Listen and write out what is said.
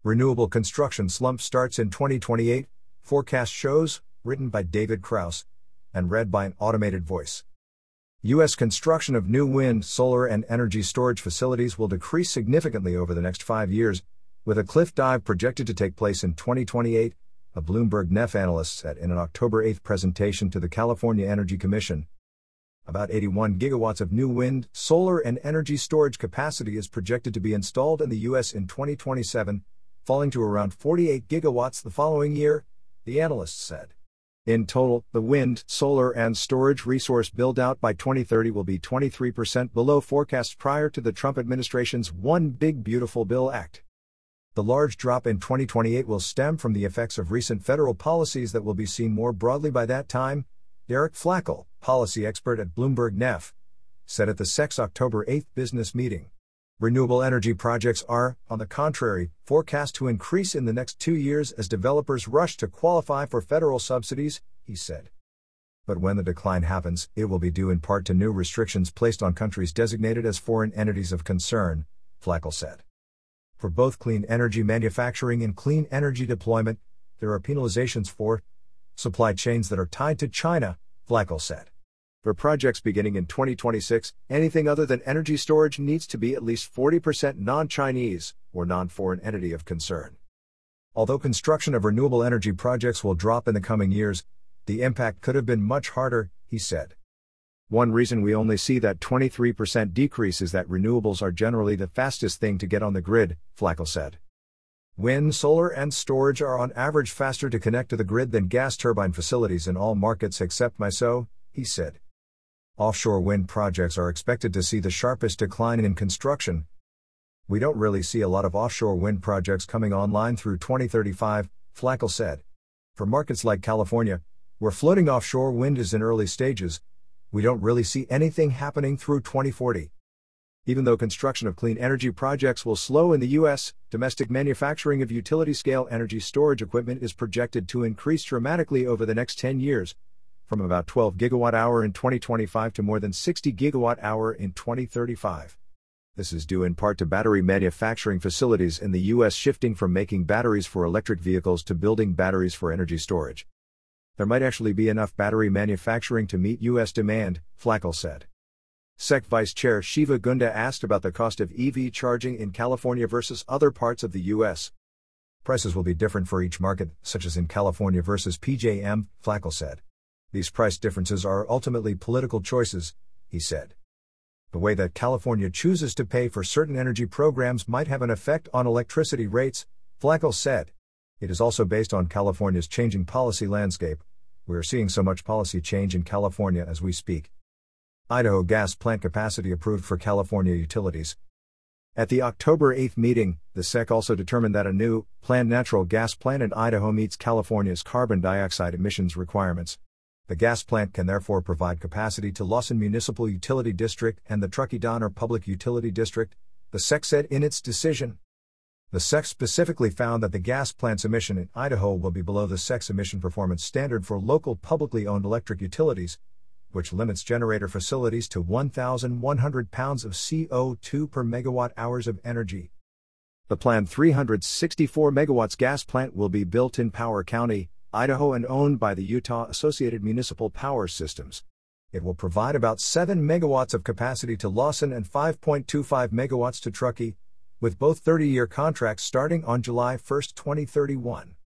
Renewable construction slump starts in 2028, forecast shows, written by David Krause, and read by an automated voice. U.S. construction of new wind, solar, and energy storage facilities will decrease significantly over the next 5 years, with a cliff dive projected to take place in 2028, a Bloomberg NEF analyst said in an October 8 presentation to the California Energy Commission. About 81 gigawatts of new wind, solar, and energy storage capacity is projected to be installed in the U.S. in 2027, falling to around 48 gigawatts the following year, the analysts said. In total, the wind, solar, and storage resource build-out by 2030 will be 23% below forecasts prior to the Trump administration's One Big Beautiful Bill Act. The large drop in 2028 will stem from the effects of recent federal policies that will be seen more broadly by that time, Derek Flackel, policy expert at Bloomberg NEF, said at the SEC's October 8 business meeting. Renewable energy projects are, on the contrary, forecast to increase in the next 2 years as developers rush to qualify for federal subsidies, he said. But when the decline happens, it will be due in part to new restrictions placed on countries designated as foreign entities of concern, Flackel said. For both clean energy manufacturing and clean energy deployment, there are penalizations for supply chains that are tied to China, Flackel said. For projects beginning in 2026, anything other than energy storage needs to be at least 40% non-Chinese or non-foreign entity of concern. Although construction of renewable energy projects will drop in the coming years, the impact could have been much harder, he said. One reason we only see that 23% decrease is that renewables are generally the fastest thing to get on the grid, Flackel said. Wind, solar, and storage are on average faster to connect to the grid than gas turbine facilities in all markets except MISO, he said. Offshore wind projects are expected to see the sharpest decline in construction. We don't really see a lot of offshore wind projects coming online through 2035, Flackel said. For markets like California, where floating offshore wind is in early stages, we don't really see anything happening through 2040. Even though construction of clean energy projects will slow in the U.S., domestic manufacturing of utility-scale energy storage equipment is projected to increase dramatically over the next 10 years, from about 12 gigawatt-hour in 2025 to more than 60 gigawatt-hour in 2035. This is due in part to battery manufacturing facilities in the U.S. shifting from making batteries for electric vehicles to building batteries for energy storage. There might actually be enough battery manufacturing to meet U.S. demand, Flackel said. SEC Vice Chair Shiva Gunda asked about the cost of EV charging in California versus other parts of the U.S. Prices will be different for each market, such as in California versus PJM, Flackel said. These price differences are ultimately political choices, he said. The way that California chooses to pay for certain energy programs might have an effect on electricity rates, Flackel said. It is also based on California's changing policy landscape. We are seeing so much policy change in California as we speak. Idaho gas plant capacity approved for California utilities. At the October 8 meeting, the SEC also determined that a new, planned natural gas plant in Idaho meets California's carbon dioxide emissions requirements. The gas plant can therefore provide capacity to Lawson Municipal Utility District and the Truckee-Donner Public Utility District, the SEC said in its decision. The SEC specifically found that the gas plant's emission in Idaho will be below the SEC's emission performance standard for local publicly owned electric utilities, which limits generator facilities to 1,100 pounds of CO2 per megawatt hours of energy. The planned 364 megawatts gas plant will be built in Power County, Idaho, and owned by the Utah Associated Municipal Power Systems. It will provide about 7 megawatts of capacity to Lawson and 5.25 megawatts to Truckee, with both 30-year contracts starting on July 1, 2031.